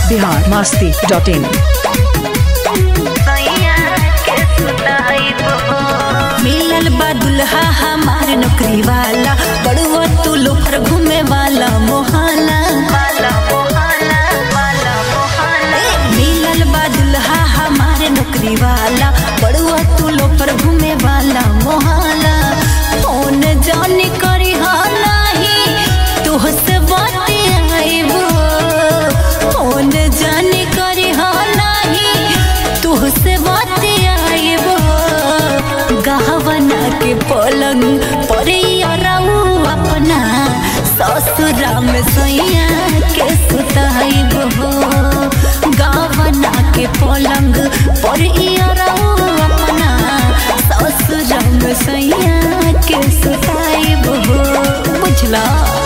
biharmasti.in मिलल बा दुल्हा हमार नौकरी वाला, बड़ुआ तू लोफर घूमे वाला मोहल्ला। मिलल बा दुल्हा हमार नौकरी वाला, बड़ुआ तू लोफर घूमे वाला मोहल्ला। फोन जाने करी नहीं तुहसे बात आइबो, फोन जाने करी नहीं तुहसे बात आइबो। गहवना के पलंग पर अपना ससुरा में सैया के सुताइबो। गहवना के पलंग पर अपना ससुरा में सैया के सुताइबो। बुझला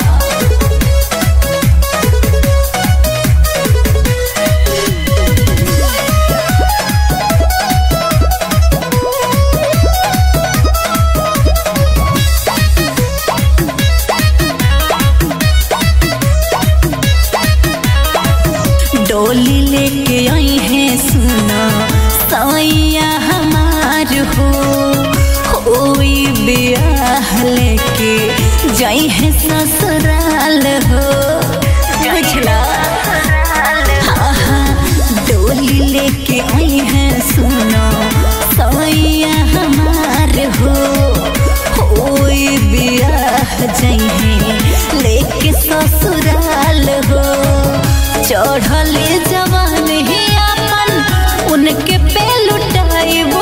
डोली लेके आई है सुना सैया हमार हो, कोई ब्याह लेके जाई है ससुराल हो। बुझला हाँ, डोली लेके आई है सुना सैया हमार हो, कोई ब्याह जाई है लेके ससुराल हो। चढ़ले जवान ही अपन उनके पे लुटाइबो,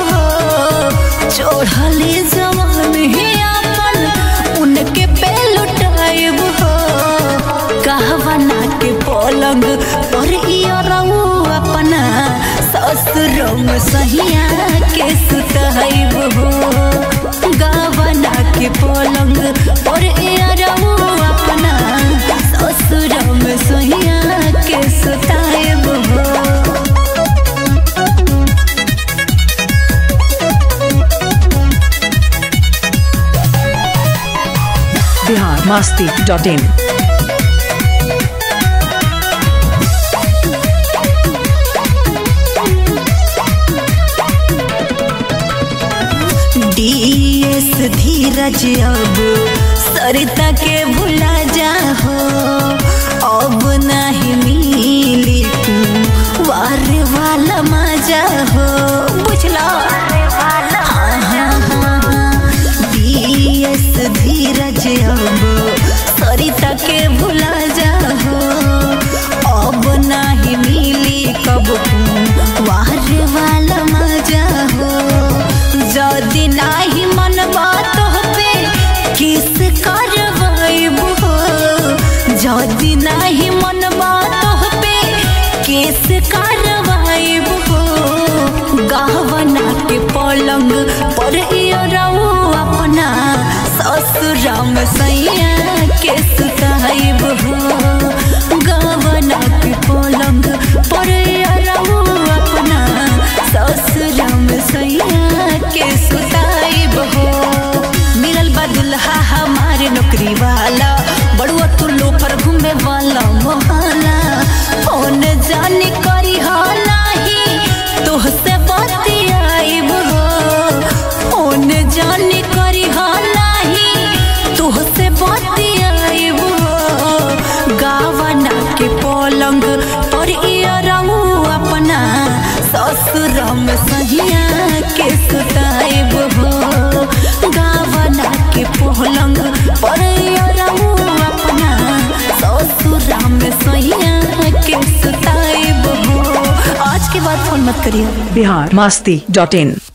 चढ़ले जवान ही अपन उनके पे लुटाइबो। कहवना के पलंग पर अपना ससुर में सहिया के सुताइबो। गहवना के पलंग पर अपना ससुर में सहिया के सुताइबो। biharmasti.in DS धीरज अब सरिता के भुला जाहो, अब नहीं मिली वार वाला मजा हो। बुझला DS धीरज अब सरिता के भुला जाहो, अब नहीं मिली कब वार वाला मजा हो। जदि नाही मन बात पे किस करवाइबो, जदि नाही मन बात पे किस करवाइबो। गहवना के पलंग पर अपना ससुरा में सैया के सुताइबो। गहवना के पलंग पर अपना ससुरा में सैया के सुताइबो। मिलल बा दुल्हा हमारे नौकरी वाला, बड़ुआ तू लोफर घूमे वाला मोहल्ला। फोन जाने करी नहीं तुहसे बात आइबो, फोन जाने करी नहीं तुहसे बात आइबो। गहवना के पलंग पर अपना ससुर में सहिया के सुताइबो। गहवना के पलंग पर अपना ससुर में सहिया के सुताइबो। आज के बाद फोन मत करिए। biharmasti.in